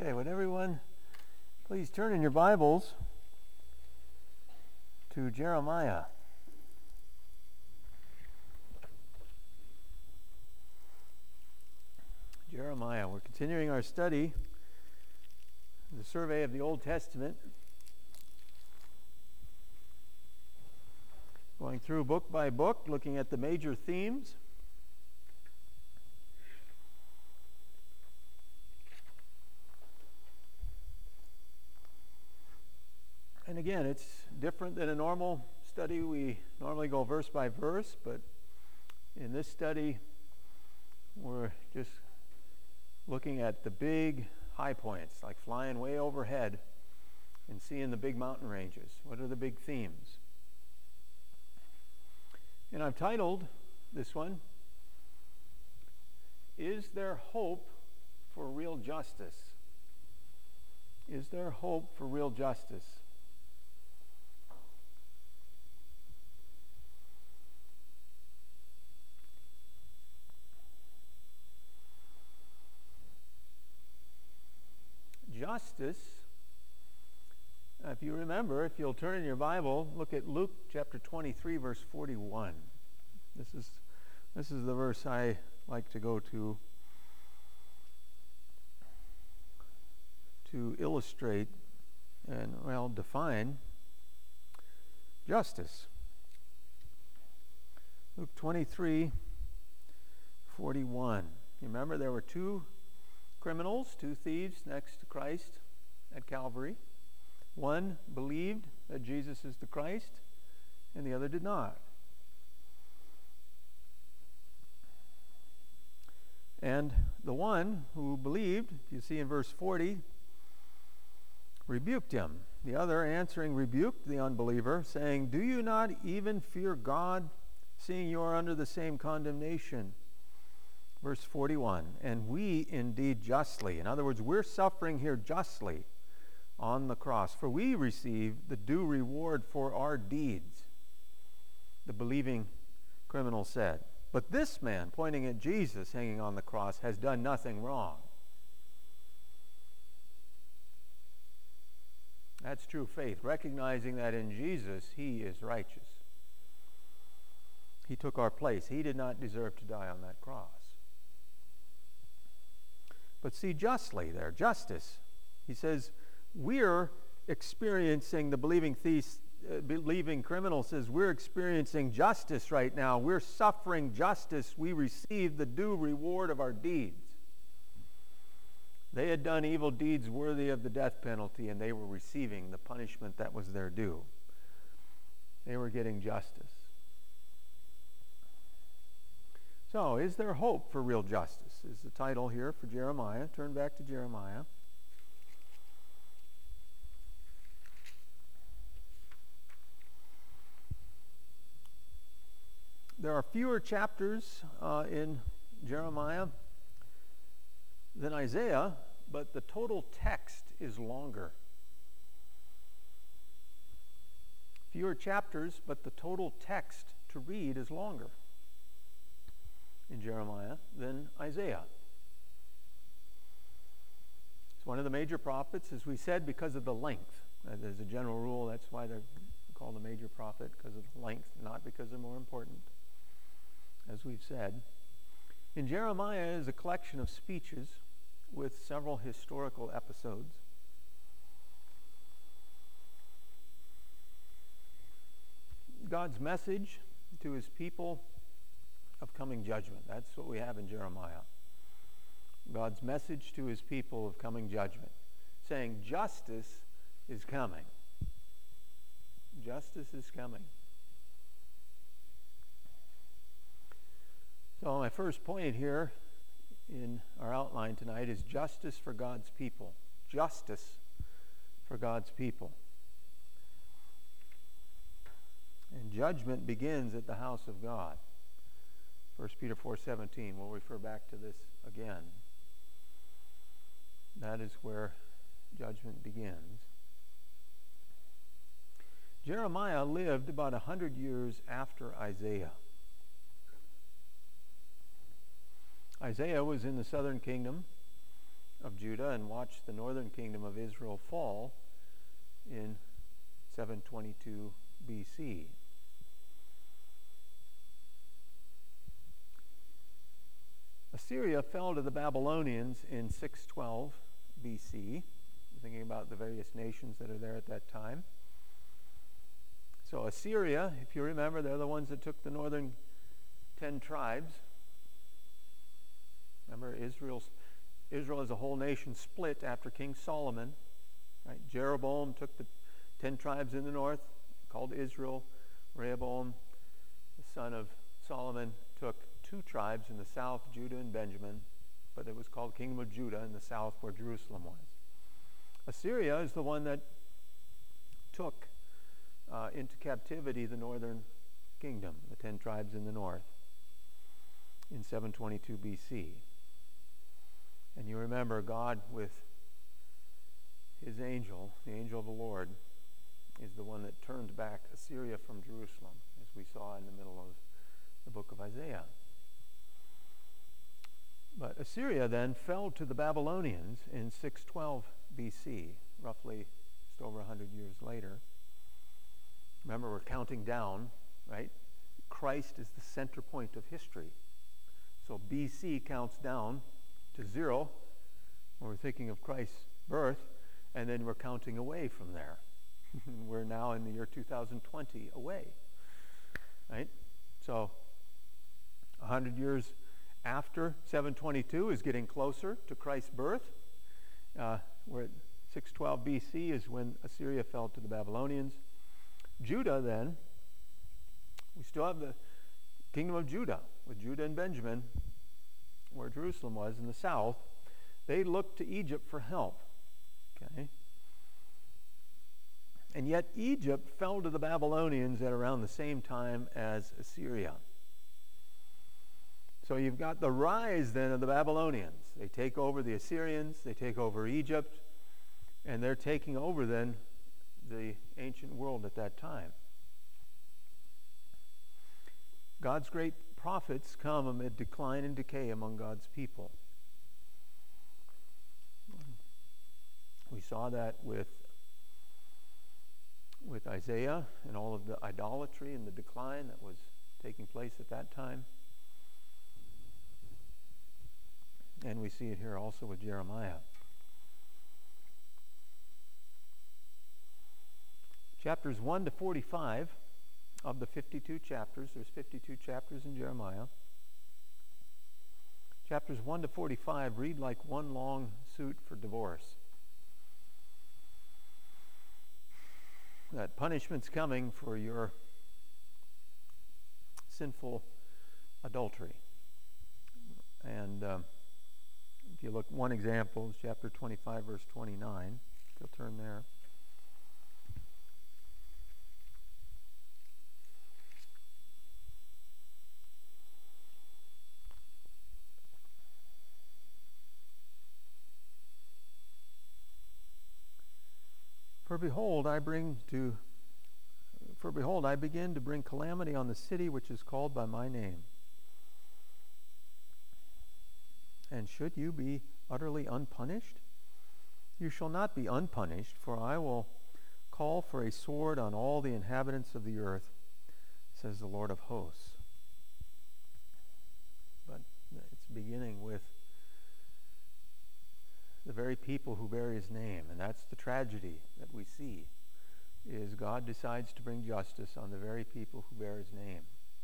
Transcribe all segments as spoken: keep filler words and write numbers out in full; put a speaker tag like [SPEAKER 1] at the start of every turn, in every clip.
[SPEAKER 1] Okay, would everyone please turn in your Bibles to Jeremiah. Jeremiah. We're continuing our study, the survey of the Old Testament, going through book by book, looking at the major themes. And again, it's different than a normal study. We normally go verse by verse, but in this study, we're just looking at the big high points, like flying way overhead and seeing the big mountain ranges. What are the big themes? And I've titled this one, Is There Hope for Real Justice? Is there hope for real justice? Justice, uh, if you remember, if you'll turn in your Bible, look at Luke chapter twenty-three, verse forty-one. This is this is the verse I like to go to to illustrate and, well, define justice. Luke twenty-three, forty-one. You remember there were two criminals, two thieves next to Christ at Calvary. One believed that Jesus is the Christ, and the other did not. And the one who believed, you see in verse forty, rebuked him. The other, answering, rebuked the unbeliever, saying, "Do you not even fear God, seeing you are under the same condemnation?" Verse forty-one, and we indeed justly. In other words, we're suffering here justly on the cross, for we receive the due reward for our deeds, the believing criminal said. But this man, pointing at Jesus hanging on the cross, has done nothing wrong. That's true faith, recognizing that in Jesus he is righteous. He took our place. He did not deserve to die on that cross. But see, justly there, justice. He says, we're experiencing, the believing thief, uh, believing criminal says, we're experiencing justice right now. We're suffering justice. We receive the due reward of our deeds. They had done evil deeds worthy of the death penalty, and they were receiving the punishment that was their due. They were getting justice. So, is there hope for real justice? Is the title here for Jeremiah. Turn back to Jeremiah. There are fewer chapters uh, in Jeremiah than Isaiah, but the total text is longer. Fewer chapters, but the total text to read is longer in Jeremiah than Isaiah. It's one of the major prophets, as we said, because of the length. As a general rule, that's why they're called a major prophet, because of the length, not because they're more important, as we've said. In Jeremiah is a collection of speeches with several historical episodes. God's message to his people of coming judgment. That's what we have in Jeremiah. God's message to his people of coming judgment, saying justice is coming. Justice is coming. So my first point here in our outline tonight is justice for God's people. Justice for God's people. And judgment begins at the house of God. First Peter four seventeen, we'll refer back to this again. That is where judgment begins. Jeremiah lived about one hundred years after Isaiah. Isaiah was in the southern kingdom of Judah and watch the northern kingdom of Israel fall in seven twenty-two B C. Assyria fell to the Babylonians in six twelve B C. Thinking about the various nations that are there at that time. So Assyria, if you remember, they're the ones that took the northern ten tribes. Remember, Israel's, Israel as a whole nation split after King Solomon. Right? Jeroboam took the ten tribes in the north, called Israel. Rehoboam, the son of Solomon, took two tribes in the south, Judah and Benjamin, but it was called Kingdom of Judah in the south where Jerusalem was. Assyria is the one that took uh, into captivity the northern kingdom, the ten tribes in the north, in seven twenty-two B C. And you remember God with his angel, the angel of the Lord, is the one that turned back Assyria from Jerusalem, as we saw in the middle of the book of Isaiah. But Assyria then fell to the Babylonians in six twelve B C, roughly just over one hundred years later. Remember, we're counting down, right? Christ is the center point of history. So B C counts down to zero when we're thinking of Christ's birth, and then we're counting away from there. We're now in the year two thousand twenty away, right? So one hundred years after seven twenty-two is getting closer to Christ's birth. Uh, we're at six twelve B C is when Assyria fell to the Babylonians. Judah then, we still have the kingdom of Judah, with Judah and Benjamin, where Jerusalem was in the south. They looked to Egypt for help. Okay? And yet Egypt fell to the Babylonians at around the same time as Assyria. So you've got the rise then of the Babylonians. They take over the Assyrians, they take over Egypt, and they're taking over then the ancient world at that time. God's great prophets come amid decline and decay among God's people. We saw that with, with Isaiah and all of the idolatry and the decline that was taking place at that time. And we see it here also with Jeremiah. Chapters one to forty-five of the fifty-two chapters, there's fifty-two chapters in Jeremiah. Chapters one to forty-five read like one long suit for divorce. That punishment's coming for your sinful adultery. And um, if you look, one example is chapter twenty-five, verse twenty-nine. If you'll turn there. For behold, I bring to, for behold, I begin to bring calamity on the city which is called by my name. And should you be utterly unpunished? You shall not be unpunished, for I will call for a sword on all the inhabitants of the earth, says the Lord of hosts. But it's beginning with the very people who bear his name, and that's the tragedy that we see, is God decides to bring justice on the very people who bear his name.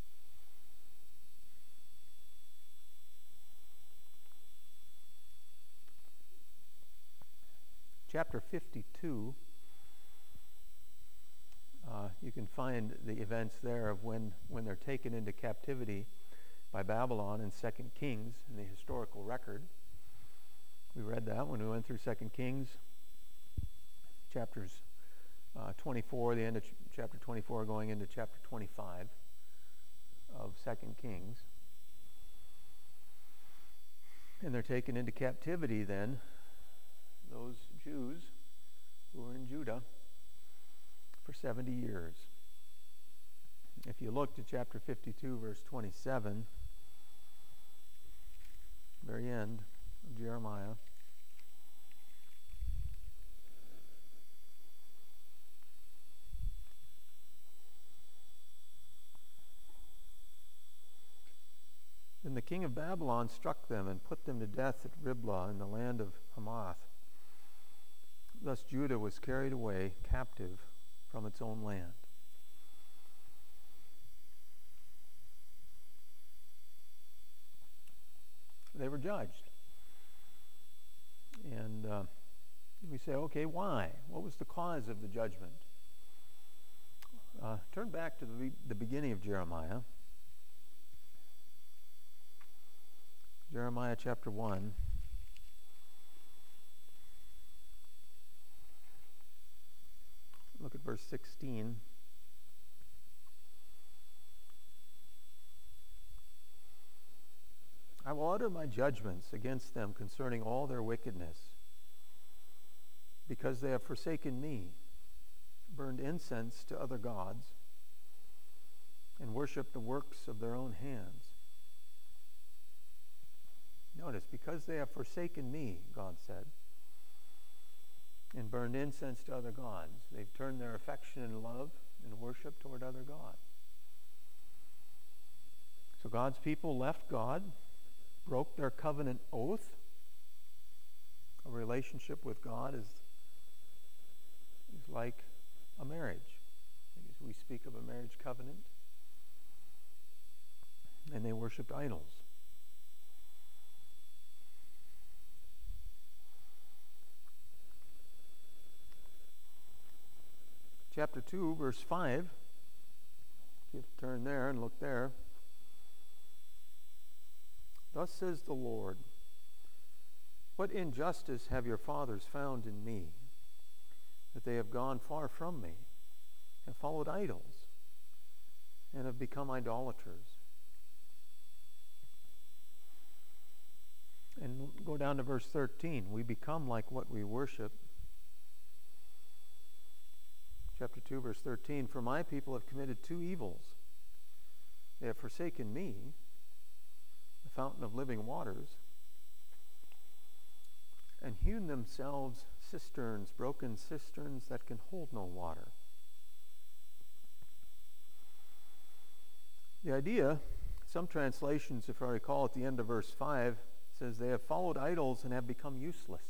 [SPEAKER 1] Chapter fifty-two, uh, you can find the events there of when, when they're taken into captivity by Babylon in Second Kings in the historical record. We read that when we went through Second Kings, chapters uh, twenty-four, the end of ch- chapter twenty-four going into chapter twenty-five of Second Kings. And they're taken into captivity then, those Jews who were in Judah, for seventy years. If you look to chapter fifty-two, verse twenty-seven, very end of Jeremiah. Then the king of Babylon struck them and put them to death at Riblah in the land of Hamath. Thus Judah was carried away captive from its own land. They were judged. And uh, we say, okay, why? What was the cause of the judgment? Uh, turn back to the, the beginning of Jeremiah. Jeremiah chapter one. Look at verse sixteen. I will utter my judgments against them concerning all their wickedness, because they have forsaken me, burned incense to other gods, and worshiped the works of their own hands. Notice, because they have forsaken me, God said, and burned incense to other gods, they've turned their affection and love and worship toward other gods. So God's people left God, broke their covenant oath. A relationship with God is, is like a marriage. We speak of a marriage covenant. And they worshipped idols. Chapter two, verse five. If you turn there and look there. Thus says the Lord, what injustice have your fathers found in me, that they have gone far from me, and followed idols, and have become idolaters. And go down to verse thirteen. We become like what we worship. Chapter two, verse thirteen. For my people have committed two evils. They have forsaken me, the fountain of living waters, and hewn themselves cisterns, broken cisterns that can hold no water. The idea, some translations, if I recall, at the end of verse five, says they have followed idols and have become useless.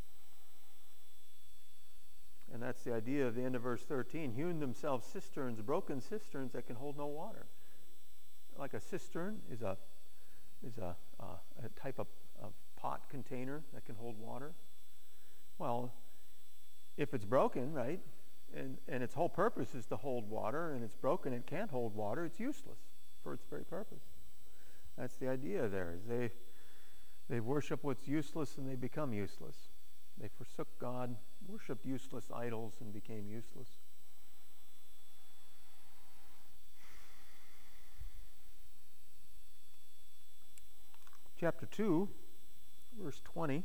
[SPEAKER 1] And that's the idea of the end of verse thirteen. Hewn themselves cisterns, broken cisterns that can hold no water. Like a cistern is a is a, uh, a type of, of pot container that can hold water. Well, if it's broken, right, and, and its whole purpose is to hold water, and it's broken and can't hold water, it's useless for its very purpose. That's the idea there. Is they they worship what's useless and they become useless. They forsook God, worshipped useless idols, and became useless. Chapter two, verse twenty.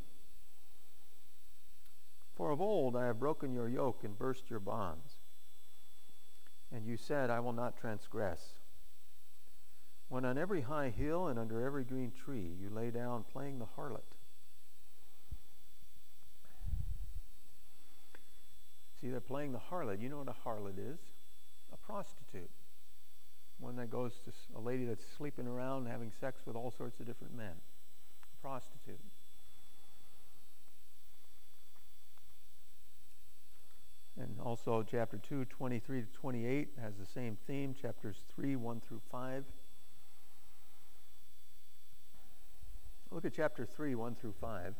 [SPEAKER 1] For of old I have broken your yoke and burst your bonds. And you said, I will not transgress. When on every high hill and under every green tree you lay down playing the harlot. See, they're playing the harlot. You know what a harlot is? A prostitute. One that goes to a lady that's sleeping around having sex with all sorts of different men. A prostitute. And also chapter two, twenty-three to twenty-eight has the same theme. Chapters three, one through five. Look at chapter three, one through five.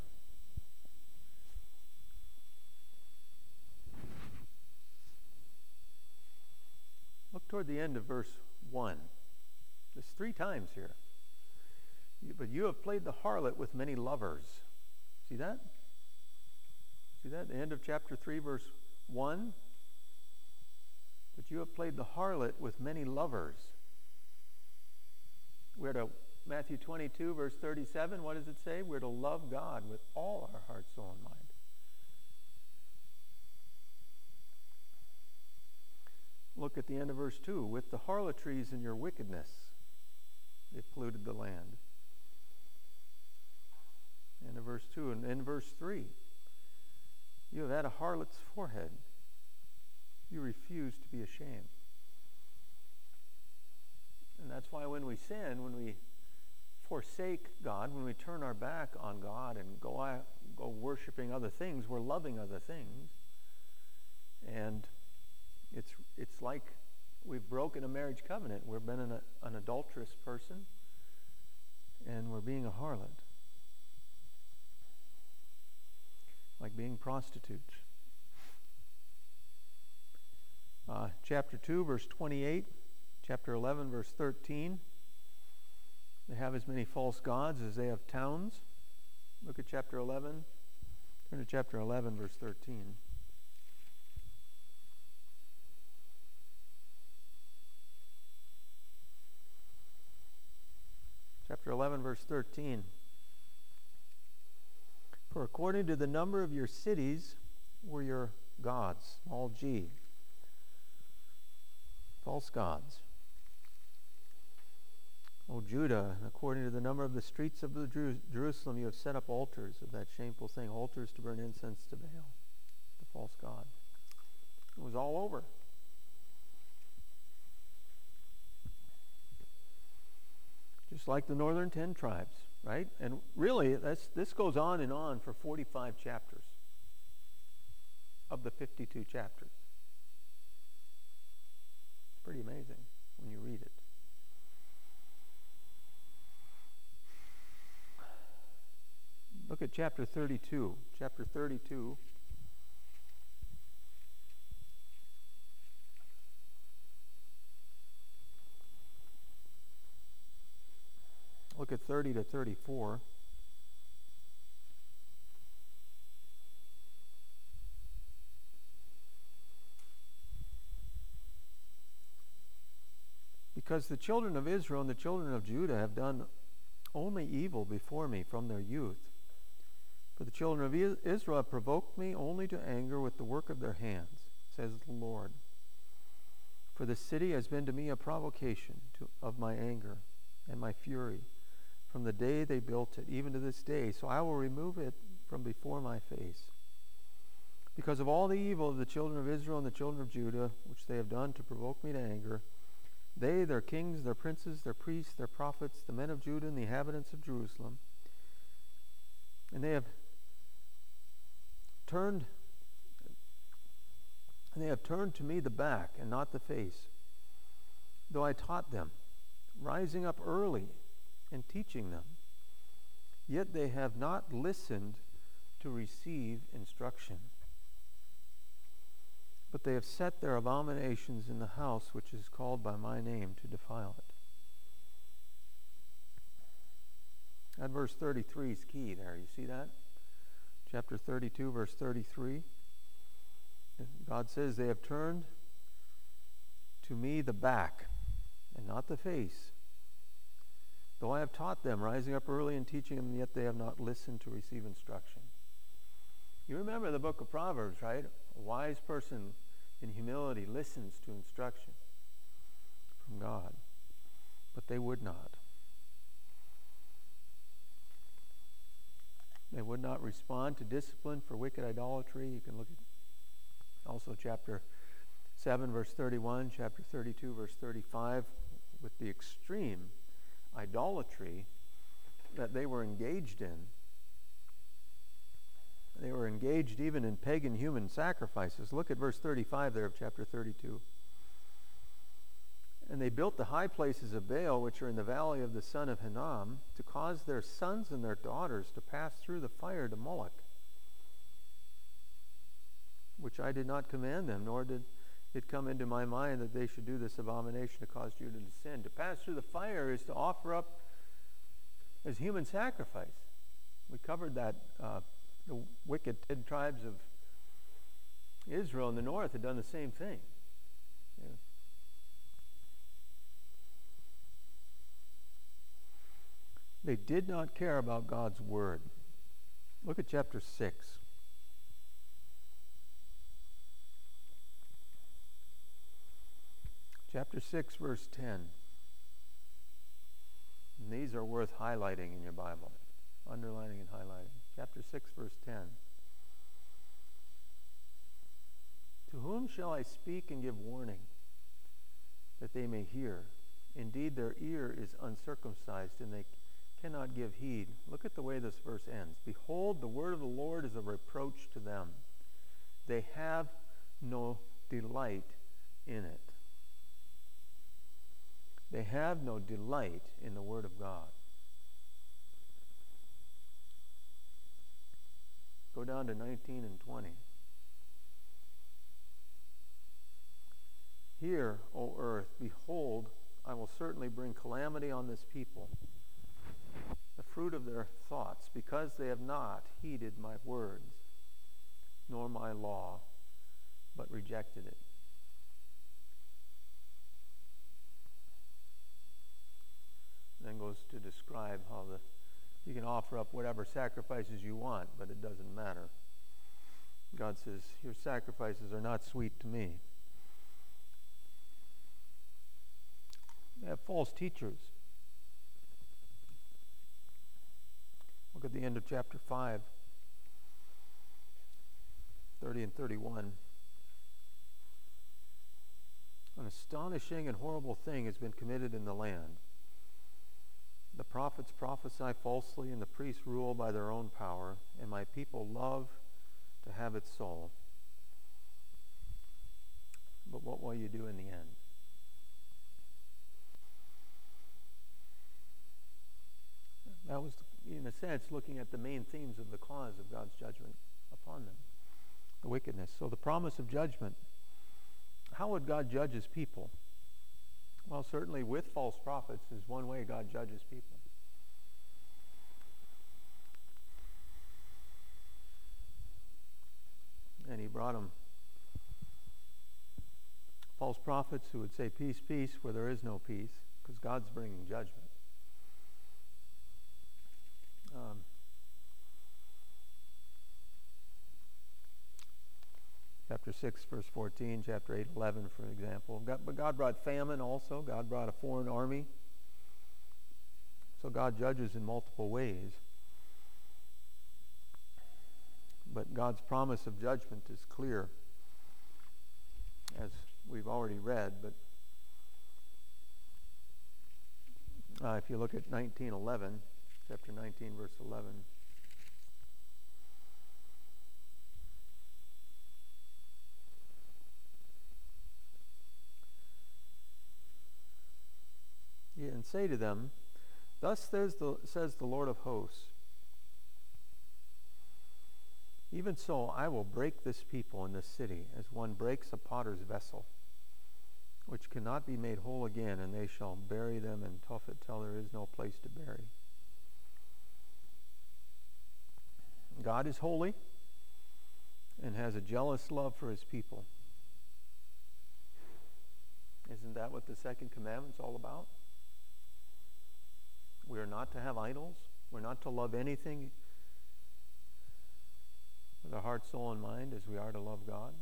[SPEAKER 1] Look toward the end of verse one. There's three times here. But you have played the harlot with many lovers. See that? See that? The end of chapter three, verse one. But you have played the harlot with many lovers. We're to Matthew twenty-two, verse thirty-seven. What does it say? We're to love God with all our heart, soul, and mind. Look at the end of verse two. With the harlotries in your wickedness, they polluted the land. End of verse two. And in verse three, you have had a harlot's forehead. You refuse to be ashamed. And that's why when we sin, when we forsake God, when we turn our back on God and go out, go worshiping other things, we're loving other things. And it's it's like we've broken a marriage covenant. We've been an, an adulterous person, and we're being a harlot. Like being prostitutes. Uh, chapter two, verse twenty-eight. Chapter eleven, verse thirteen. They have as many false gods as they have towns. Look at chapter eleven. Turn to chapter eleven, verse thirteen. Chapter eleven, verse thirteen. For according to the number of your cities were your gods, small g, false gods. O Judah, according to the number of the streets of the Jer- Jerusalem, you have set up altars of that shameful thing, altars to burn incense to Baal, the false god. It was all over. Just like the northern ten tribes, right? And really, that's, this goes on and on for forty-five chapters of the fifty-two chapters. It's pretty amazing when you read it. Look at chapter thirty-two. Chapter thirty-two. Look at thirty to thirty-four. Because the children of Israel and the children of Judah have done only evil before me from their youth. For the children of Israel have provoked me only to anger with the work of their hands, says the Lord. For the city has been to me a provocation to, of my anger and my fury from the day they built it, even to this day. So I will remove it from before my face. Because of all the evil of the children of Israel and the children of Judah, which they have done to provoke me to anger, they, their kings, their princes, their priests, their prophets, the men of Judah and the inhabitants of Jerusalem, and they have turned and they have turned to me the back and not the face, though I taught them, rising up early and teaching them. Yet they have not listened to receive instruction. But they have set their abominations in the house which is called by my name to defile it. That verse thirty-three is key there. You see that? Chapter thirty-two, verse thirty-three. God says, they have turned to me the back and not the face. Though I have taught them, rising up early and teaching them, yet they have not listened to receive instruction. You remember the book of Proverbs, right? A wise person in humility listens to instruction from God, but they would not. They would not respond to discipline for wicked idolatry. You can look at also chapter seven, verse thirty-one, chapter thirty-two, verse thirty-five, with the extreme idolatry that they were engaged in. They were engaged even in pagan human sacrifices. Look at verse thirty-five there of chapter thirty-two. And they built the high places of Baal, which are in the valley of the son of Hinnom, to cause their sons and their daughters to pass through the fire to Moloch, which I did not command them, nor did it come into my mind that they should do this abomination to cause Judah to sin. To pass through the fire is to offer up as human sacrifice. We covered that. Uh, the wicked ten tribes of Israel in the north had done the same thing. Yeah. They did not care about God's word. Look at chapter six. Chapter six, verse ten. And these are worth highlighting in your Bible. Underlining and highlighting. Chapter six, verse ten. To whom shall I speak and give warning, that they may hear? Indeed, their ear is uncircumcised, and they cannot give heed. Look at the way this verse ends. Behold, the word of the Lord is a reproach to them. They have no delight in it. They have no delight in the word of God. Go down to nineteen and twenty. Hear, O earth, behold, I will certainly bring calamity on this people, the fruit of their thoughts, because they have not heeded my words, nor my law, but rejected it. And then goes to describe how the you can offer up whatever sacrifices you want, but it doesn't matter. God says, your sacrifices are not sweet to me. They have false teachers. Look at the end of chapter five, thirty and thirty-one. An astonishing and horrible thing has been committed in the land. The prophets prophesy falsely, and the priests rule by their own power, and my people love to have it so. But what will you do in the end? That was, in a sense, looking at the main themes of the cause of God's judgment upon them, the wickedness. So the promise of judgment. How would God judge his people? Well, certainly with false prophets is one way God judges people. And he brought them false prophets who would say peace, peace, where there is no peace, because God's bringing judgment. Um, chapter six, verse fourteen, chapter eight, eleven, for example. God, but God brought famine also. God brought a foreign army. So God judges in multiple ways. But God's promise of judgment is clear, as we've already read. But uh, if you look at nineteen eleven, chapter nineteen, verse eleven. Yeah, and say to them, thus says the, says the Lord of hosts, even so I will break this people in this city as one breaks a potter's vessel, which cannot be made whole again, and they shall bury them in Tophet till there is no place to bury. God is holy and has a jealous love for his people. Isn't that what the second commandment's all about? We are not to have idols. We're not to love anything with our heart, soul, and mind as we are to love God.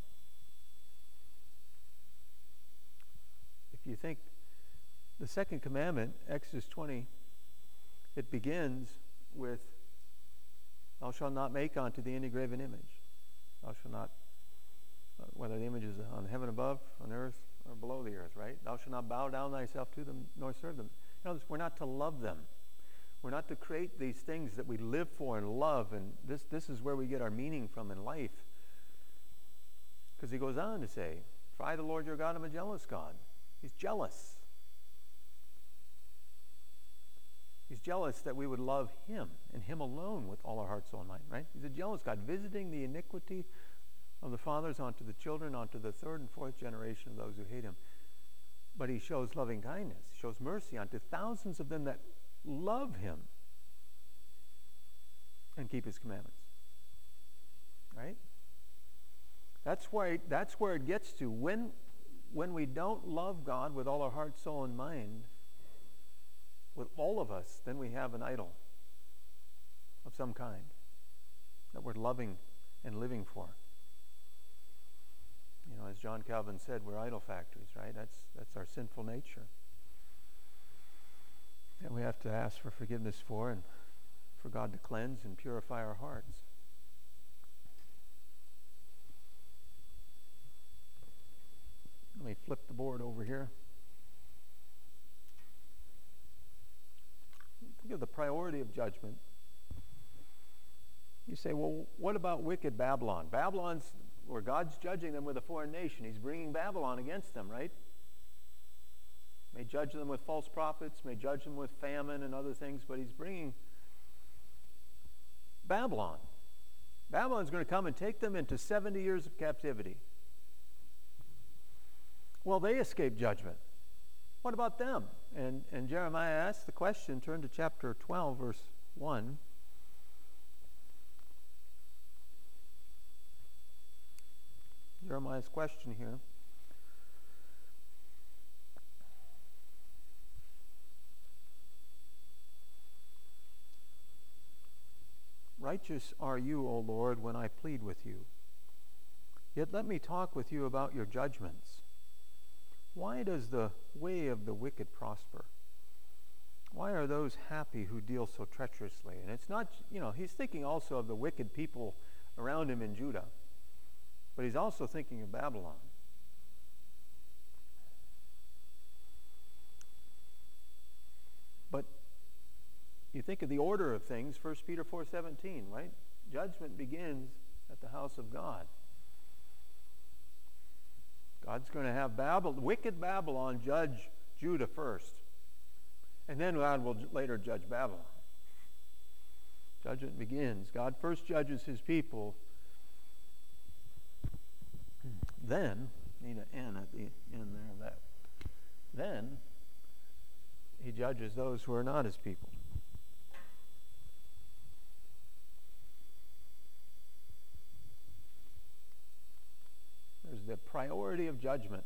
[SPEAKER 1] If you think the second commandment, Exodus twenty, it begins with, thou shalt not make unto thee any graven image. Thou shalt not, uh, whether the image is on heaven above, on earth, or below the earth, right? Thou shalt not bow down thyself to them, nor serve them. In other words, we're not to love them. We're not to create these things that we live for and love, and this, this is where we get our meaning from in life. Because he goes on to say, for I, the Lord your God, am a jealous God. He's jealous. He's jealous that we would love him and him alone with all our heart, soul, and mind, right? He's a jealous God, visiting the iniquity of the fathers onto the children, onto the third and fourth generation of those who hate him. But he shows loving kindness, shows mercy unto thousands of them that love him and keep his commandments. Right? That's why that's where it gets to. When when we don't love God with all our heart, soul, and mind, with all of us, then we have an idol of some kind that we're loving and living for. You know, as John Calvin said, we're idol factories, right? That's that's our sinful nature. And we have to ask for forgiveness for, and for God to cleanse and purify our hearts. Let me flip the board over here. Think of the priority of judgment. You say, well, what about wicked Babylon? Babylon's where God's judging them with a foreign nation. He's bringing Babylon against them, right? May judge them with false prophets, may judge them with famine and other things, but he's bringing Babylon. Babylon's going to come and take them into seventy years of captivity. Well, they escaped judgment. What about them? And, and Jeremiah asks the question. Turn to chapter twelve, verse one. Jeremiah's question here. Righteous are you, O Lord, when I plead with you. Yet let me talk with you about your judgments. Why does the way of the wicked prosper? Why are those happy who deal so treacherously? And it's not, you know, he's thinking also of the wicked people around him in Judah. But he's also thinking of Babylon. But you think of the order of things, First Peter four seventeen, right? Judgment begins at the house of God. God's going to have Babylon, wicked Babylon judge Judah first. And then God will later judge Babylon. Judgment begins. God first judges his people. Then, need an N at the end there of that. Then, he judges those who are not his people. There's the priority of judgment.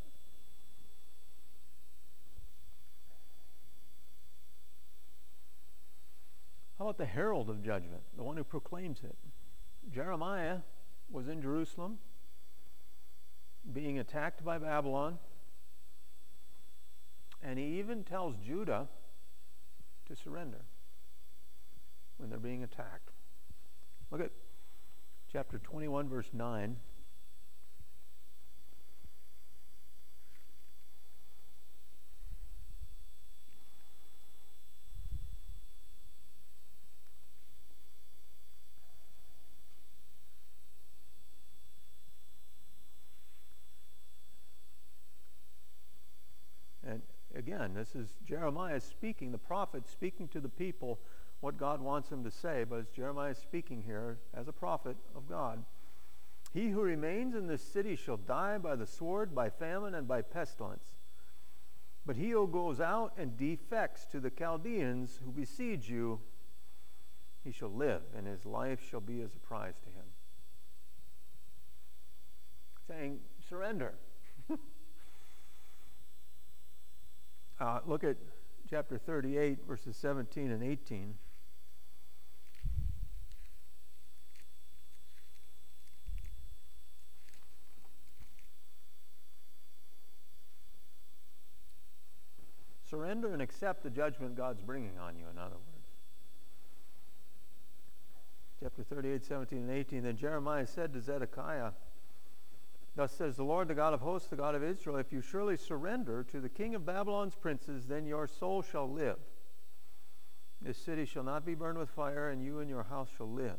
[SPEAKER 1] How about the herald of judgment, the one who proclaims it? Jeremiah was in Jerusalem, being attacked by Babylon, and he even tells Judah to surrender when they're being attacked. Look at chapter twenty-one, verse nine. Again, this is Jeremiah speaking, the prophet speaking to the people what God wants him to say, but it's Jeremiah speaking here as a prophet of God. He who remains in this city shall die by the sword, by famine, and by pestilence. But he who goes out and defects to the Chaldeans who besiege you, he shall live, and his life shall be as a prize to him. Saying, surrender. Uh, look at chapter thirty-eight, verses seventeen and eighteen. Surrender and accept the judgment God's bringing on you, in other words. Chapter thirty-eight, seventeen and eighteen. Then Jeremiah said to Zedekiah, thus says the Lord, the God of hosts, the God of Israel, if you surely surrender to the king of Babylon's princes, then your soul shall live. This city shall not be burned with fire, and you and your house shall live.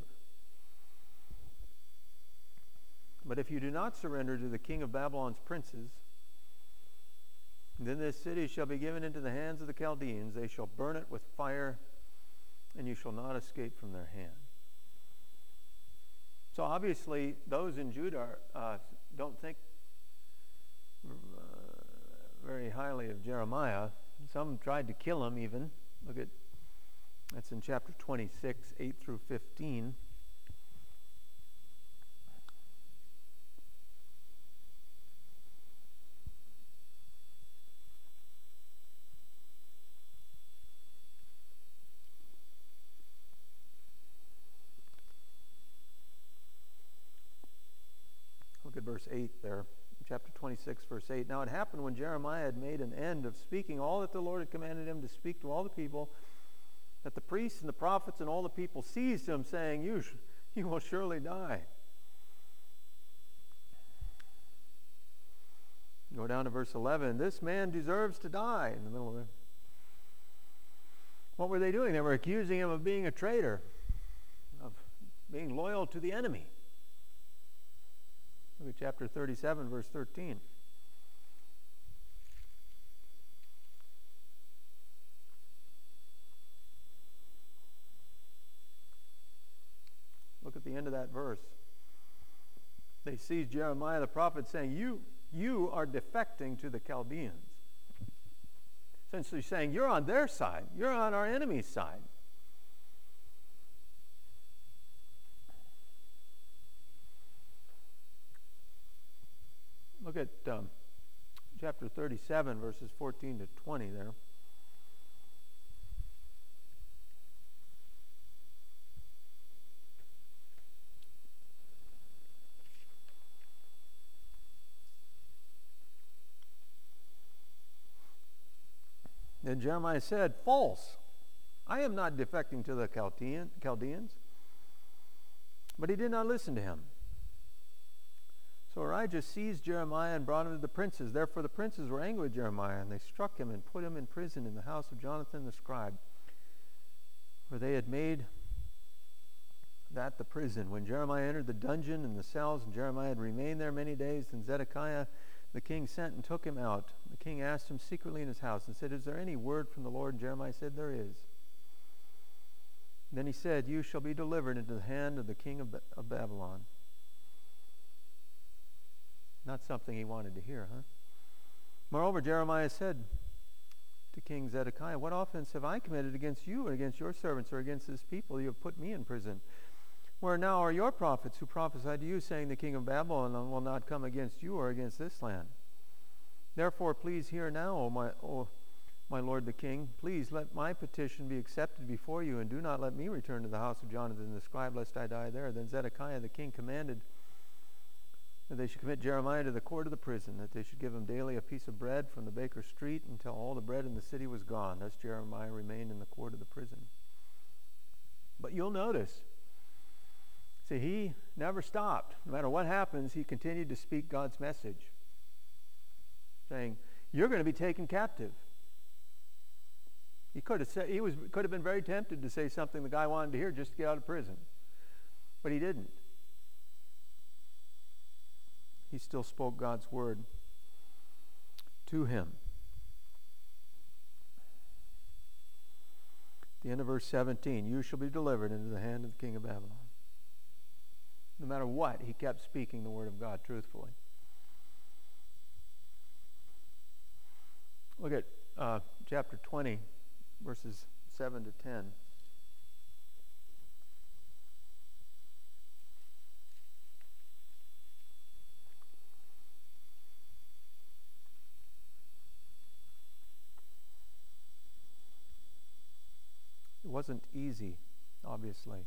[SPEAKER 1] But if you do not surrender to the king of Babylon's princes, then this city shall be given into the hands of the Chaldeans. They shall burn it with fire, and you shall not escape from their hand. So obviously, those in Judah uh, don't think uh, very highly of Jeremiah. Some tried to kill him even. Look at, that's in chapter twenty-six, eight through fifteen. Look at verse eight there, chapter twenty-six, verse eight. Now it happened when Jeremiah had made an end of speaking all that the Lord had commanded him to speak to all the people, that the priests and the prophets and all the people seized him, saying, You, sh- you will surely die. Go down to verse eleven. This man deserves to die, in the middle of it. What were they doing? They were accusing him of being a traitor, of being loyal to the enemy. Look at chapter thirty-seven, verse thirteen. Look at the end of that verse. They seized Jeremiah the prophet, saying, You, you are defecting to the Chaldeans. Essentially saying, you're on their side. You're on our enemy's side. Look at um, chapter thirty-seven, verses fourteen to twenty there. Then Jeremiah said, False. I am not defecting to the Chaldean, Chaldeans. But he did not listen to him. So Arijah seized Jeremiah and brought him to the princes. Therefore the princes were angry with Jeremiah, and they struck him and put him in prison in the house of Jonathan the scribe, where they had made that the prison. When Jeremiah entered the dungeon and the cells, and Jeremiah had remained there many days, then Zedekiah the king sent and took him out. The king asked him secretly in his house and said, Is there any word from the Lord? And Jeremiah said, There is. Then he said, You shall be delivered into the hand of the king of, of Babylon. Not something he wanted to hear, huh? Moreover, Jeremiah said to King Zedekiah, What offense have I committed against you or against your servants or against this people? You have put me in prison. Where now are your prophets who prophesied to you, saying, The king of Babylon will not come against you or against this land? Therefore, please hear now, O my, o my lord the king. Please let my petition be accepted before you, and do not let me return to the house of Jonathan the scribe, lest I die there. Then Zedekiah the king commanded that they should commit Jeremiah to the court of the prison, that they should give him daily a piece of bread from the baker's street until all the bread in the city was gone. Thus Jeremiah remained in the court of the prison. But you'll notice, see, he never stopped. No matter what happens, he continued to speak God's message, saying, You're going to be taken captive. He could have said, he was could have been very tempted to say something the guy wanted to hear just to get out of prison. But he didn't. He still spoke God's word to him. At the end of verse seventeen, You shall be delivered into the hand of the king of Babylon. No matter what, he kept speaking the word of God truthfully. Look at uh, chapter twenty, verses seven to ten. It wasn't easy, obviously.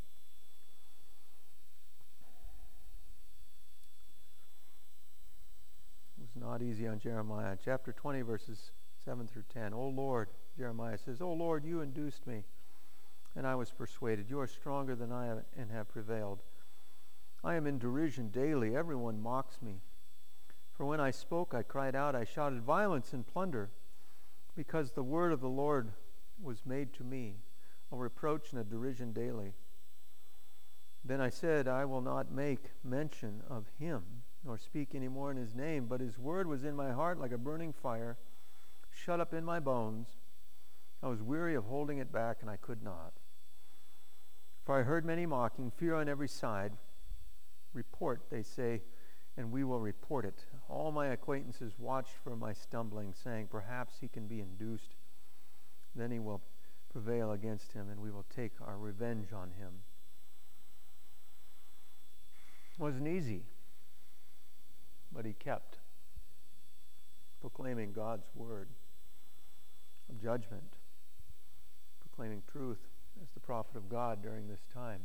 [SPEAKER 1] It was not easy on Jeremiah. Chapter twenty, verses seven through ten. O Lord, Jeremiah says, O Lord, you induced me, and I was persuaded. You are stronger than I am and have prevailed. I am in derision daily. Everyone mocks me. For when I spoke, I cried out. I shouted violence and plunder, because the word of the Lord was made to me, a reproach and a derision daily. Then I said, I will not make mention of him, nor speak any more in his name, but his word was in my heart like a burning fire, shut up in my bones. I was weary of holding it back, and I could not. For I heard many mocking, fear on every side. Report, they say, and we will report it. All my acquaintances watched for my stumbling, saying, Perhaps he can be induced. Then he will prevail against him, and we will take our revenge on him. It wasn't easy, but he kept proclaiming God's word of judgment, proclaiming truth as the prophet of God during this time.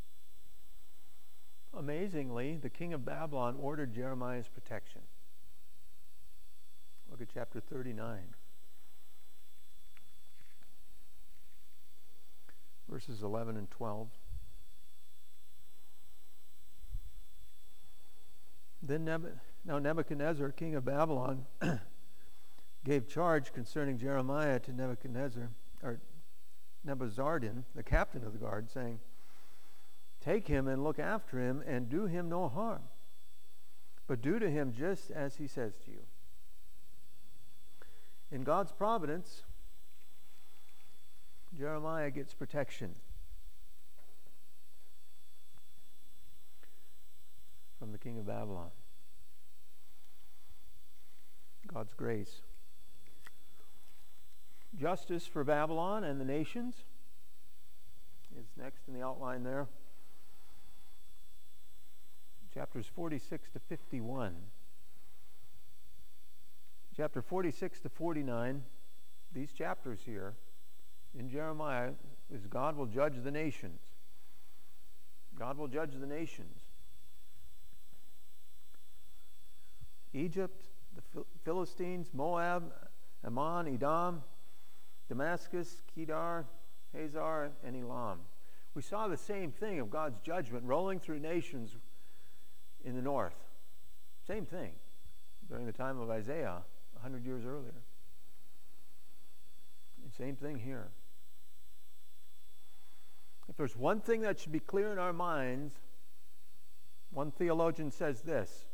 [SPEAKER 1] Amazingly, the king of Babylon ordered Jeremiah's protection. Look at chapter thirty-nine. Verses eleven and twelve. Then Neb- now Nebuchadnezzar, king of Babylon, gave charge concerning Jeremiah to Nebuchadnezzar, or Nebuzaradan, the captain of the guard, saying, "Take him and look after him and do him no harm, but do to him just as he says to you." In God's providence, Jeremiah gets protection from the king of Babylon. God's grace. Justice for Babylon and the nations is next in the outline there. Chapters forty-six to fifty-one. Chapter forty-six to forty-nine, these chapters here in Jeremiah, is God will judge the nations. God will judge the nations. Egypt, the Philistines, Moab, Ammon, Edom, Damascus, Kedar, Hazar, and Elam. We saw the same thing of God's judgment rolling through nations in the north. Same thing during the time of Isaiah a hundred years earlier. And same thing here. If there's one thing that should be clear in our minds, one theologian says this: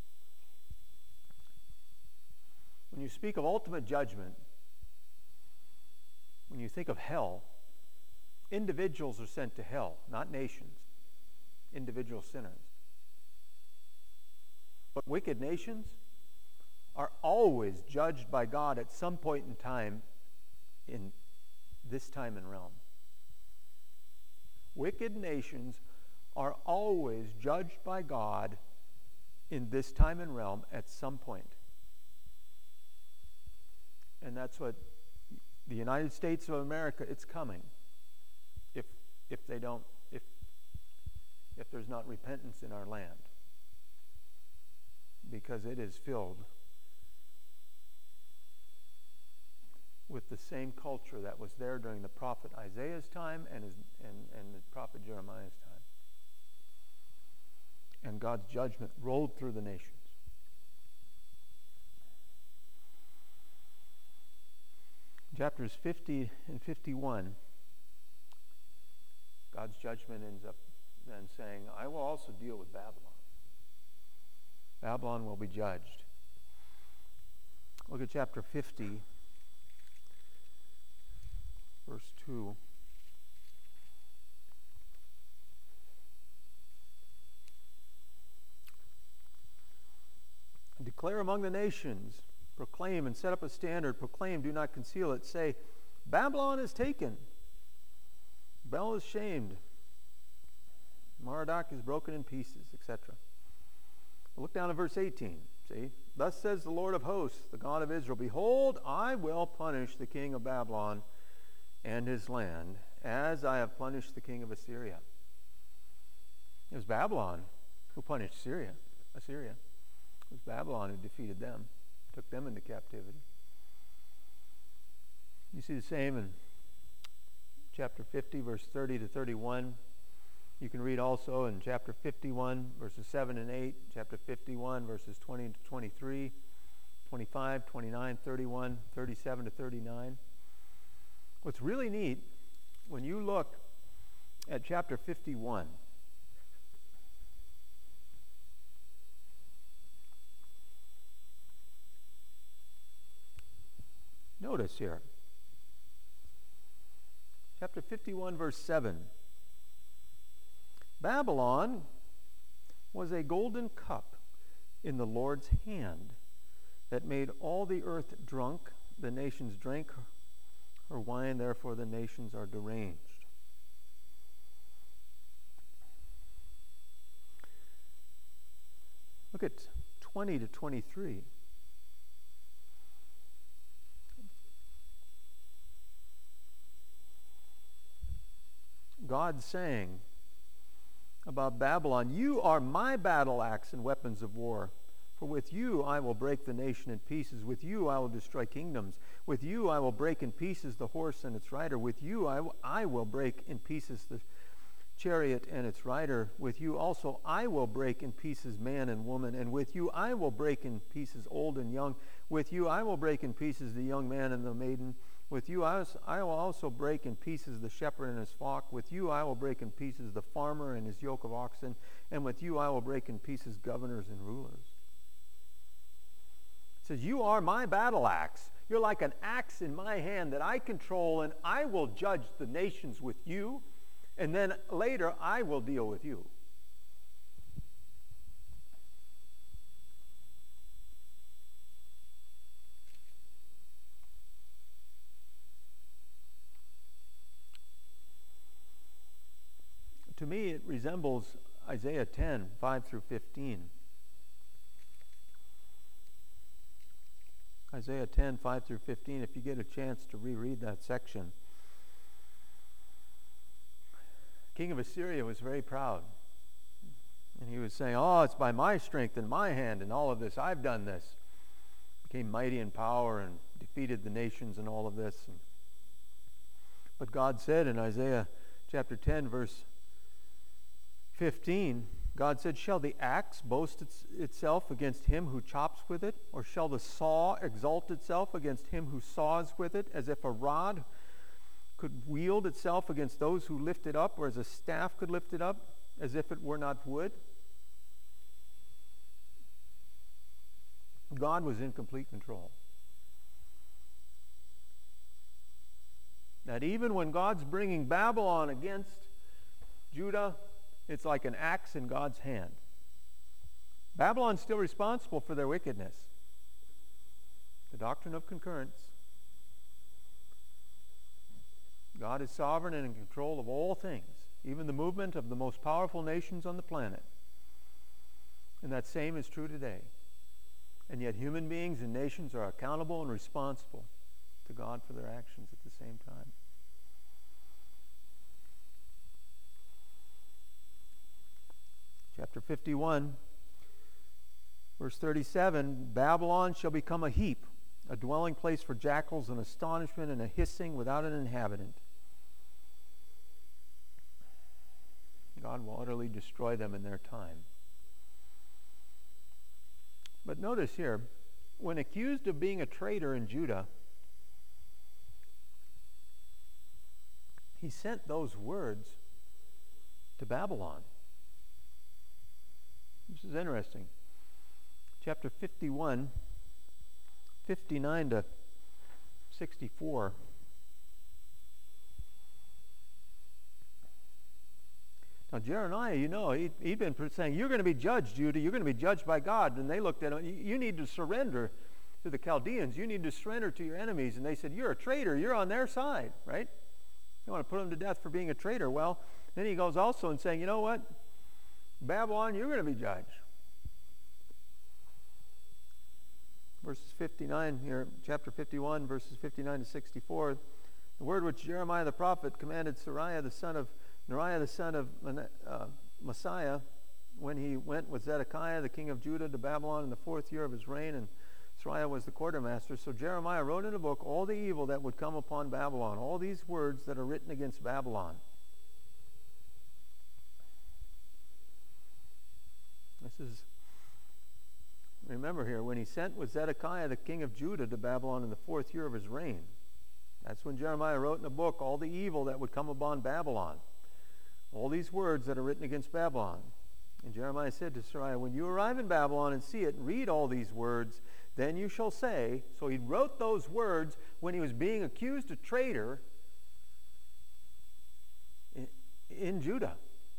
[SPEAKER 1] when you speak of ultimate judgment, when you think of hell, individuals are sent to hell, not nations. Individual sinners. But wicked nations are always judged by God at some point in time in this time and realm. Wicked nations are always judged by God in this time and realm at some point. And that's what the United States of America, it's coming. If if they don't, if if there's not repentance in our land. Because it is filled with the same culture that was there during the prophet Isaiah's time and, his, and, and the prophet Jeremiah's time. And God's judgment rolled through the nations. Chapters fifty and fifty-one, God's judgment ends up then saying, I will also deal with Babylon. Babylon will be judged. Look at chapter fifty, verse two. Declare among the nations, proclaim and set up a standard, proclaim, do not conceal it. Say, Babylon is taken. Bel is shamed. Merodach is broken in pieces, et cetera. Look down at verse eighteen. See, thus says the Lord of hosts, the God of Israel, behold, I will punish the king of Babylon and his land, as I have punished the king of Assyria. It was Babylon who punished Syria, Assyria. It was Babylon who defeated them, took them into captivity. You see the same in chapter fifty, verse thirty to thirty-one. You can read also in chapter fifty-one, verses seven and eight, chapter fifty-one, verses twenty to twenty-three, twenty-five, twenty-nine, thirty-one, thirty-seven to thirty-nine. What's really neat, when you look at chapter fifty-one, notice here, chapter fifty-one, verse seven. Babylon was a golden cup in the Lord's hand that made all the earth drunk. The nations drank her wine, therefore the nations are deranged. Look at twenty to twenty-three. God saying about Babylon, you are my battle axe and weapons of war. For with you I will break the nation in pieces. With you I will destroy kingdoms. With you I will break in pieces the horse and its rider. With you I, w- I will break in pieces the chariot and its rider. With you also I will break in pieces man and woman. And with you I will break in pieces old and young. With you I will break in pieces the young man and the maiden. With you I, was, I will also break in pieces the shepherd and his flock. With you I will break in pieces the farmer and his yoke of oxen. And with you I will break in pieces governors and rulers. It says, you are my battle axe. You're like an axe in my hand that I control, and I will judge the nations with you. And then later I will deal with you. To me, it resembles Isaiah ten, five through fifteen. Isaiah ten, five through fifteen, if you get a chance to reread that section. King of Assyria was very proud. And he was saying, oh, it's by my strength and my hand and all of this. I've done this. Became mighty in power and defeated the nations and all of this. But God said in Isaiah chapter ten, verse fifteen, God said, shall the axe boast its, itself against him who chops with it? Or shall the saw exalt itself against him who saws with it? As if a rod could wield itself against those who lift it up, or as a staff could lift it up, as if it were not wood? God was in complete control. That even when God's bringing Babylon against Judah, it's like an axe in God's hand. Babylon's still responsible for their wickedness. The doctrine of concurrence. God is sovereign and in control of all things, even the movement of the most powerful nations on the planet. And that same is true today. And yet human beings and nations are accountable and responsible to God for their actions at the same time. Chapter fifty-one, verse thirty-seven, Babylon shall become a heap, a dwelling place for jackals, an astonishment and a hissing without an inhabitant. God will utterly destroy them in their time. But notice here, when accused of being a traitor in Judah, he sent those words to Babylon. This is interesting. Chapter fifty-one, fifty-nine to sixty-four. Now Jeremiah, you know, he, he'd been saying, you're going to be judged, Judah. You're going to be judged by God. And they looked at him, you need to surrender to the Chaldeans. You need to surrender to your enemies. And they said, you're a traitor. You're on their side, right? You want to put him to death for being a traitor. Well, then he goes also and saying, you know what? Babylon, you're going to be judged. Verses fifty-nine here, chapter fifty-one, verses fifty-nine to sixty-four. The word which Jeremiah the prophet commanded Seraiah the son of Neriah the son of uh, Messiah, when he went with Zedekiah the king of Judah to Babylon in the fourth year of his reign, and Seraiah was the quartermaster. So Jeremiah wrote in a book all the evil that would come upon Babylon, all these words that are written against Babylon. This is, remember here, when he sent with Zedekiah the king of Judah to Babylon in the fourth year of his reign. That's when Jeremiah wrote in a book all the evil that would come upon Babylon. All these words that are written against Babylon. And Jeremiah said to Seraiah, when you arrive in Babylon and see it, and read all these words, then you shall say, so he wrote those words when he was being accused of traitor in, in Judah.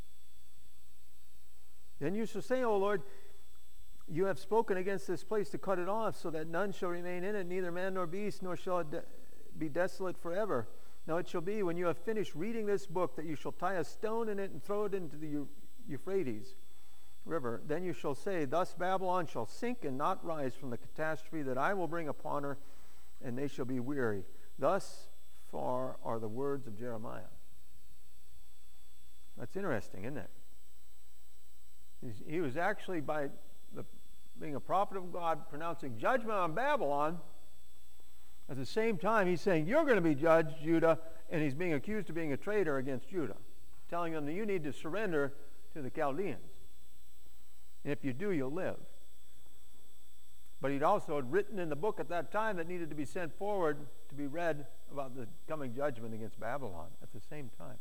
[SPEAKER 1] Then you shall say, O Lord, you have spoken against this place to cut it off, so that none shall remain in it, neither man nor beast, nor shall it de- be desolate forever. Now it shall be, when you have finished reading this book, that you shall tie a stone in it and throw it into the Euphrates River. Then you shall say, thus Babylon shall sink and not rise from the catastrophe that I will bring upon her, and they shall be weary. Thus far are the words of Jeremiah. That's interesting, isn't it? He was actually, by the, being a prophet of God, pronouncing judgment on Babylon. At the same time, he's saying, you're going to be judged, Judah, and he's being accused of being a traitor against Judah, telling them that you need to surrender to the Chaldeans. And if you do, you'll live. But he'd also had written in the book at that time that needed to be sent forward to be read about the coming judgment against Babylon at the same time.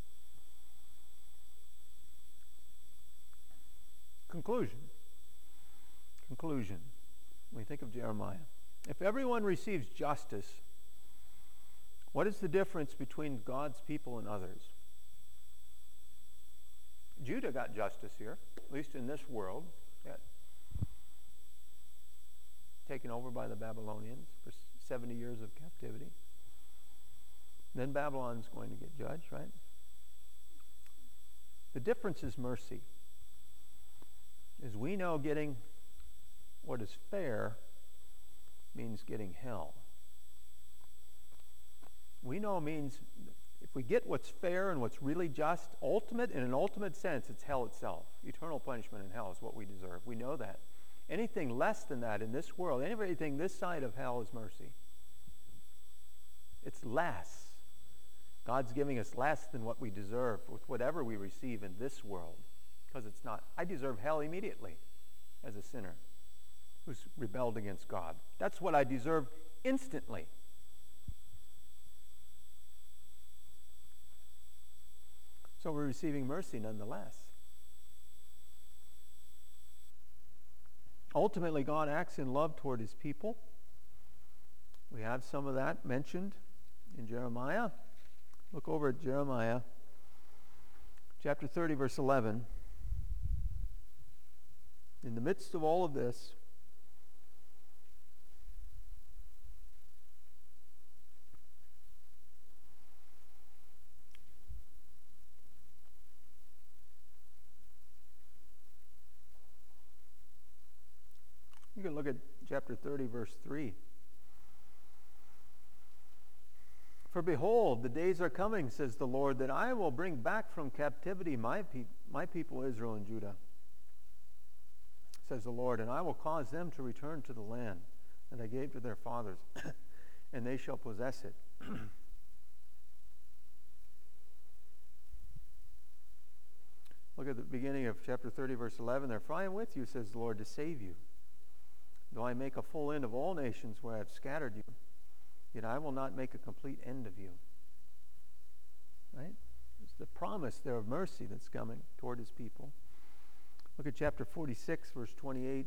[SPEAKER 1] Conclusion. Conclusion. When we think of Jeremiah. If everyone receives justice, what is the difference between God's people and others? Judah got justice here, at least in this world. Got taken over by the Babylonians for seventy years of captivity. Then Babylon's going to get judged, right? The difference is mercy. As we know, getting what is fair means getting hell. We know means if we get what's fair and what's really just, ultimate, in an ultimate sense, it's hell itself. Eternal punishment in hell is what we deserve. We know that. Anything less than that in this world, anything this side of hell is mercy. It's less. God's giving us less than what we deserve with whatever we receive in this world. Because it's not. I deserve hell immediately as a sinner who's rebelled against God. That's what I deserve instantly. So we're receiving mercy nonetheless. Ultimately, God acts in love toward his people. We have some of that mentioned in Jeremiah. Look over at Jeremiah chapter thirty, verse eleven. In the midst of all of this, you can look at chapter thirty, verse three. For behold, the days are coming, says the Lord, that I will bring back from captivity my, pe- my people Israel and Judah, says the Lord, and I will cause them to return to the land that I gave to their fathers, and they shall possess it. Look at the beginning of chapter thirty, verse eleven there. For I am with you, says the Lord, to save you. Though I make a full end of all nations where I have scattered you, yet I will not make a complete end of you. Right? It's the promise there of mercy that's coming toward his people. Look at chapter forty-six, verse twenty-eight.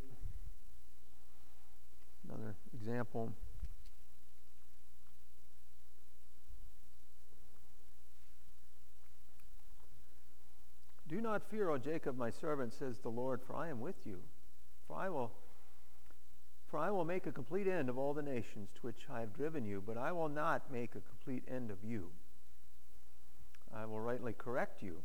[SPEAKER 1] Another example. Do not fear, O Jacob, my servant, says the Lord, for I am with you. For I will For I will make a complete end of all the nations to which I have driven you, but I will not make a complete end of you. I will rightly correct you,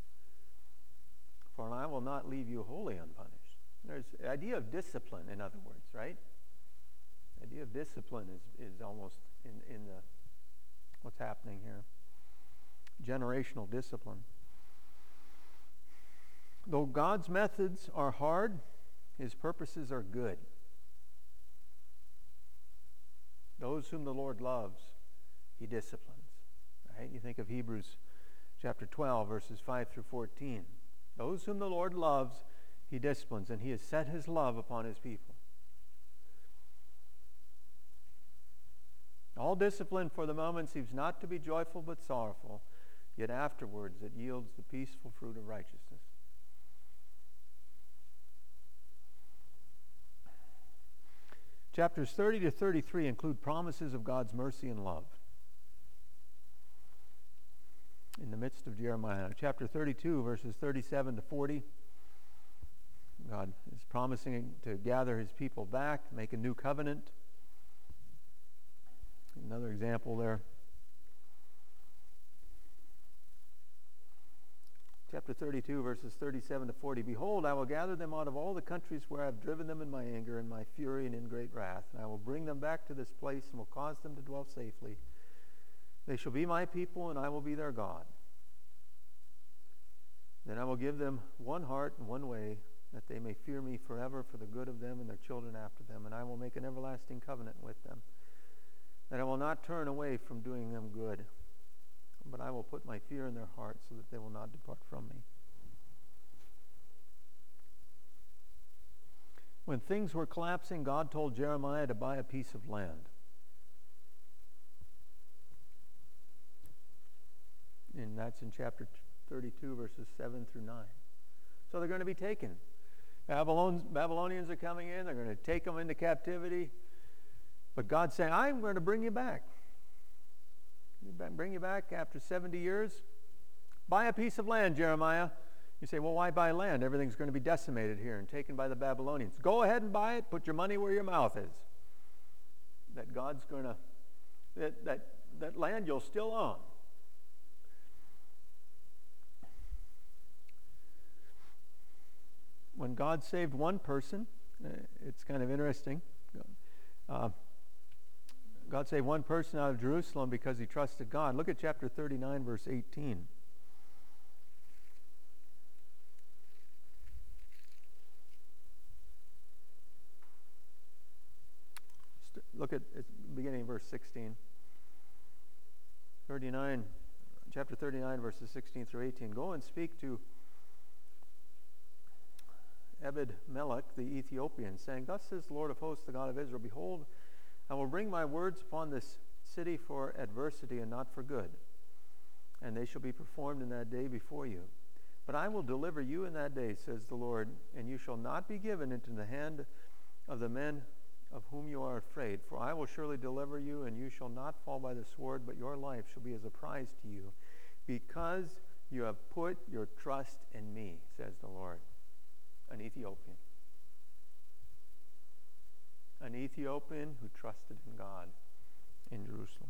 [SPEAKER 1] for I will not leave you wholly unpunished. There's the idea of discipline, in other words, right? The idea of discipline is, is almost in, in the what's happening here. Generational discipline. Though God's methods are hard, his purposes are good. Those whom the Lord loves, he disciplines. Right? You think of Hebrews chapter twelve, verses five through fourteen. Those whom the Lord loves, he disciplines, and he has set his love upon his people. All discipline for the moment seems not to be joyful but sorrowful, yet afterwards it yields the peaceful fruit of righteousness. Chapters thirty to thirty-three include promises of God's mercy and love in the midst of Jeremiah. Chapter thirty-two, verses thirty-seven to forty, God is promising to gather his people back, make a new covenant. Another example there. Chapter thirty-two, verses thirty-seven to forty. Behold, I will gather them out of all the countries where I have driven them in my anger and my fury and in great wrath. And I will bring them back to this place and will cause them to dwell safely. They shall be my people, and I will be their God. Then I will give them one heart and one way, that they may fear me forever for the good of them and their children after them. And I will make an everlasting covenant with them, that I will not turn away from doing them good, but I will put my fear in their hearts so that they will not depart from me. When things were collapsing, God told Jeremiah to buy a piece of land. and that's in chapter thirty-two, verses seven through nine. So they're going to be taken. Babylon, Babylonians are coming in. They're going to take them into captivity. But God's saying, I'm going to bring you back. Bring you back after seventy years. Buy a piece of land, Jeremiah. You say, well, why buy land? Everything's going to be decimated here and taken by the Babylonians. Go ahead and buy it. Put your money where your mouth is. That God's going to, that, that, that land you'll still own. When God saved one person, uh, it's kind of interesting. Uh, God saved one person out of Jerusalem because he trusted God. Look at chapter thirty-nine, verse eighteen. Look at beginning of verse sixteen. thirty-nine, chapter thirty-nine, verses sixteen through eighteen. Go and speak to Ebed-Melech the Ethiopian, saying, Thus says the Lord of hosts, the God of Israel, Behold, I will bring my words upon this city for adversity and not for good, and they shall be performed in that day before you. But I will deliver you in that day, says the Lord, and you shall not be given into the hand of the men of whom you are afraid. For I will surely deliver you, and you shall not fall by the sword, but your life shall be as a prize to you, because you have put your trust in me, says the Lord. An Ethiopian. An Ethiopian who trusted in God in Jerusalem.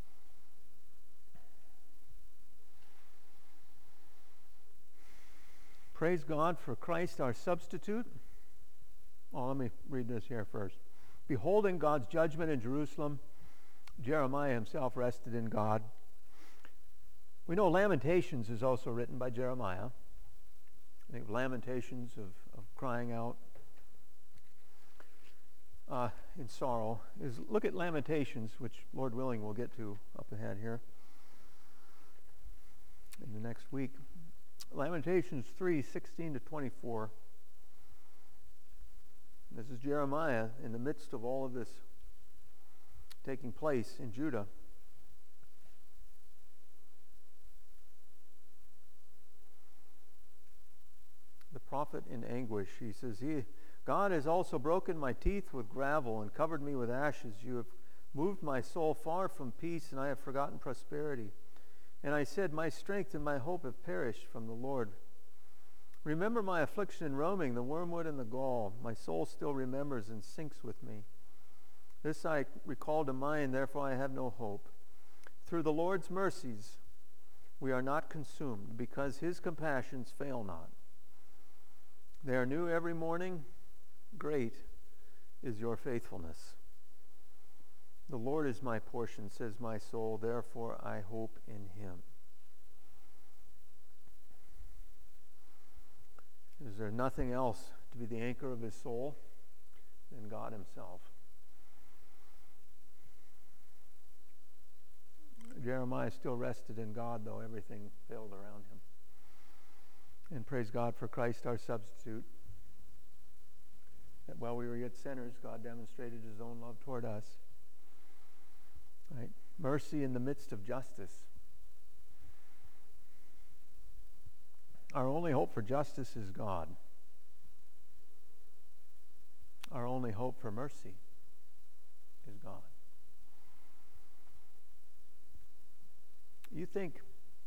[SPEAKER 1] Praise God for Christ our substitute. Oh, let me read this here first. Beholding God's judgment in Jerusalem, Jeremiah himself rested in God. We know Lamentations is also written by Jeremiah. I think Lamentations of, of crying out uh, in sorrow is, look at Lamentations, which Lord willing we'll get to up ahead here in the next week. Lamentations three, sixteen to twenty-four. This is Jeremiah in the midst of all of this taking place in Judah. The prophet in anguish, he says, he, God has also broken my teeth with gravel and covered me with ashes. You have moved my soul far from peace, and I have forgotten prosperity. And I said, my strength and my hope have perished from the Lord. Remember my affliction in roaming, the wormwood and the gall. My soul still remembers and sinks with me. This I recall to mind, therefore I have no hope. Through the Lord's mercies we are not consumed, because his compassions fail not. They are new every morning. Great is your faithfulness. The Lord is my portion, says my soul, therefore I hope in him. Is there nothing else to be the anchor of his soul than God himself? Jeremiah still rested in God, though everything failed around him. And praise God for Christ our substitute, that while we were yet sinners, God demonstrated his own love toward us. Right? Mercy in the midst of justice. Our only hope for justice is God. Our only hope for mercy is God. You think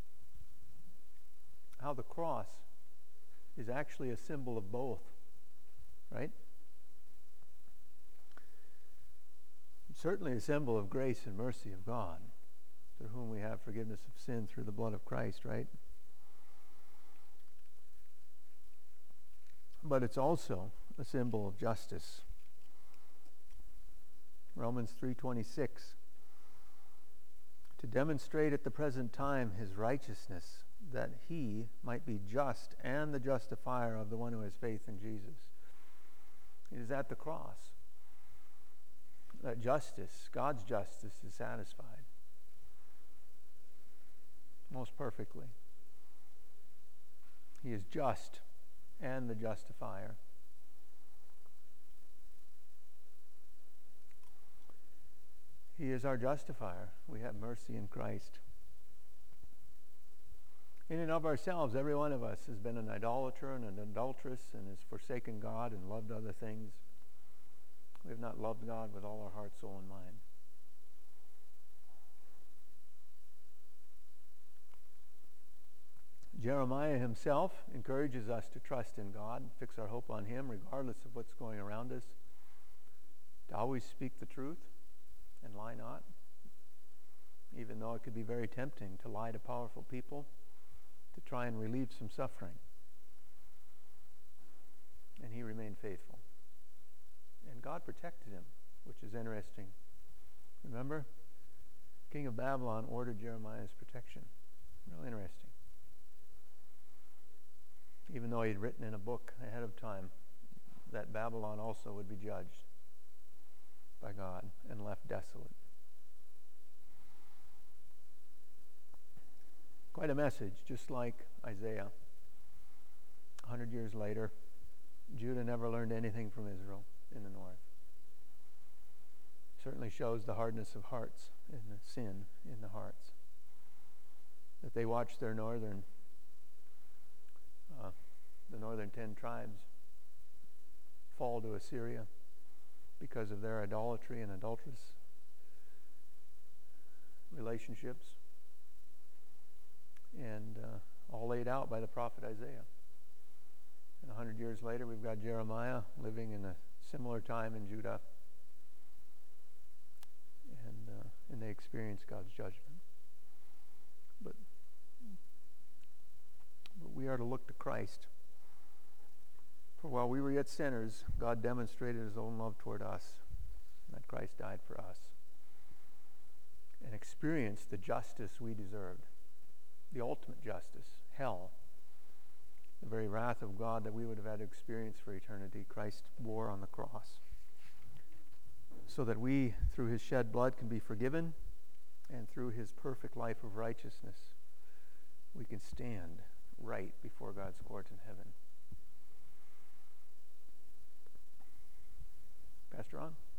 [SPEAKER 1] how the cross is actually a symbol of both, right? It's certainly a symbol of grace and mercy of God, through whom we have forgiveness of sin through the blood of Christ, right? But it's also a symbol of justice. Romans three twenty-six. To demonstrate at the present time his righteousness, that he might be just and the justifier of the one who has faith in Jesus. It is at the cross that justice, God's justice, is satisfied most perfectly. He is just and the justifier. He is our justifier. We have mercy in Christ. In and of ourselves, every one of us has been an idolater and an adulteress and has forsaken God and loved other things. We have not loved God with all our heart, soul, and mind. Jeremiah himself encourages us to trust in God, fix our hope on Him regardless of what's going around us, to always speak the truth and lie not, even though it could be very tempting to lie to powerful people to try and relieve some suffering. And he remained faithful. And God protected him, which is interesting. Remember? King of Babylon ordered Jeremiah's protection. Real interesting. Even though he had written in a book ahead of time that Babylon also would be judged by God and left desolate. Quite a message, just like Isaiah. A hundred years later, Judah never learned anything from Israel in the north. Certainly shows the hardness of hearts and the sin in the hearts. That they watched their northern, uh, the northern ten tribes fall to Assyria because of their idolatry and adulterous relationships. And uh, all laid out by the prophet Isaiah. And a hundred years later, we've got Jeremiah living in a similar time in Judah. And, uh, and they experience God's judgment. But, but we are to look to Christ. For while we were yet sinners, God demonstrated His own love toward us, and that Christ died for us, and experienced the justice we deserved, the ultimate justice, hell, the very wrath of God that we would have had to experience for eternity. Christ bore on the cross, so that we, through His shed blood, can be forgiven, and through His perfect life of righteousness, we can stand right before God's court in heaven. Pastor Ron?